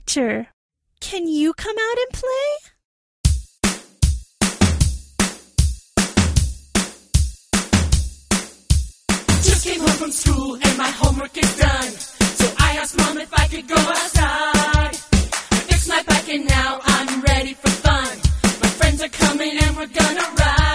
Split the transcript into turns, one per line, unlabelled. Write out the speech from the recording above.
Fletcher. Can you come out and play?
Just came home from school and my homework is done. So I asked Mom if I could go outside. I fixed my bike and now I'm ready for fun. My friends are coming and we're gonna ride.